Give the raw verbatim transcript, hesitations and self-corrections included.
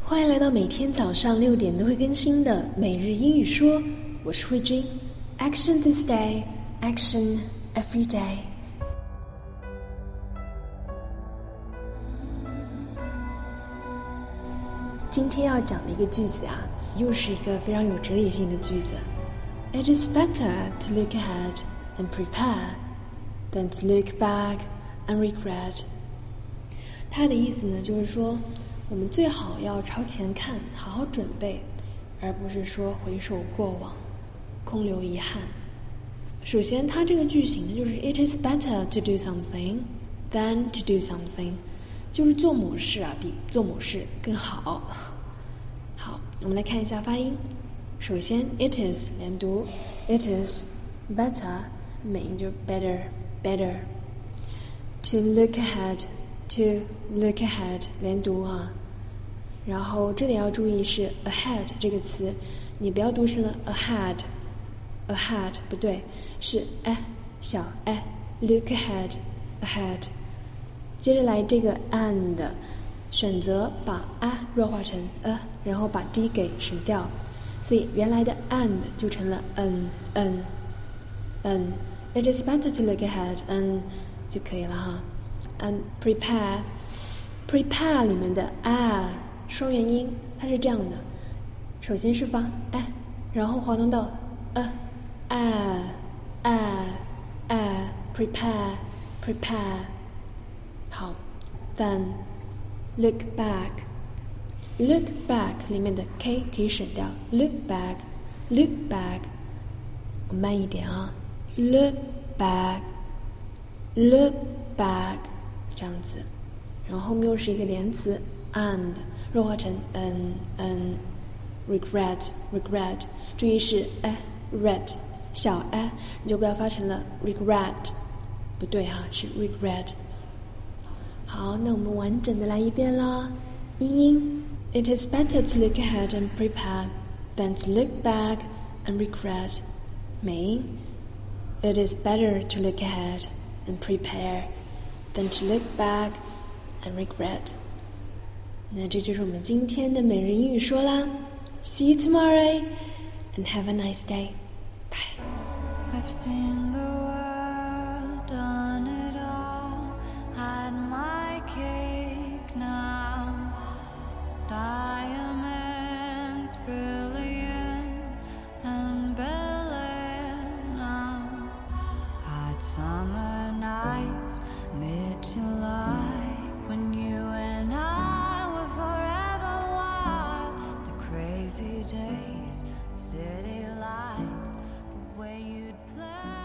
欢迎来到每天早上六点都会更新的每日英语说，我是慧君。Action this day, action every day. 今天要讲的一个句子啊，又是一个非常有哲理性的句子。It is better to look ahead and prepare than to look back and regret. 它的意思呢，就是说我们最好要朝前看，好好准备，而不是说回首过往，空留遗憾。首先它这个句型呢，就是 It is better to do something than to do something， 就是做某事啊比做某事更好。好，我们来看一下发音。首先 It is 连读 It is better 美音就是 better better to look ahead to look ahead 连读啊，然后这里要注意是 ahead 这个词，你不要读成了 ahead ahead 不对，是 a 小 a look ahead ahead。 接着来这个 and 选择把 a 弱化成 a， 然后把 d 给省掉，所以原来的 and 就成了 n n n。 It is better to look ahead n 就可以了哈。and prepare prepare 里面的 a 双元音它是这样的，首先是发 a， 然后滑动到 a a a a prepare prepare。 好， then look back look back 里面的 k 可以省掉， look back look back 慢一点啊， look back look back 这样子，然后后面又是一个连词 and 弱化成 n n regret regret， 注意是 a ret 小 a， 你就不要发成了 regret， 不对哈，是 regret。 好，那我们完整的来一遍啦。英英 It is better to look ahead and prepare than to look back and regret。 美音 It is better to look ahead and prepare than to look back and regret。 那这就是我们今天的每日英语说啦。 See you tomorrow and have a nice day. Bye. I've seen the world, done it all, had my cake now. Diamonds brilliant and brilliant now. Had summer nights, mid-July, when you and I were forever wild. The crazy days, city lights, the way you'd play.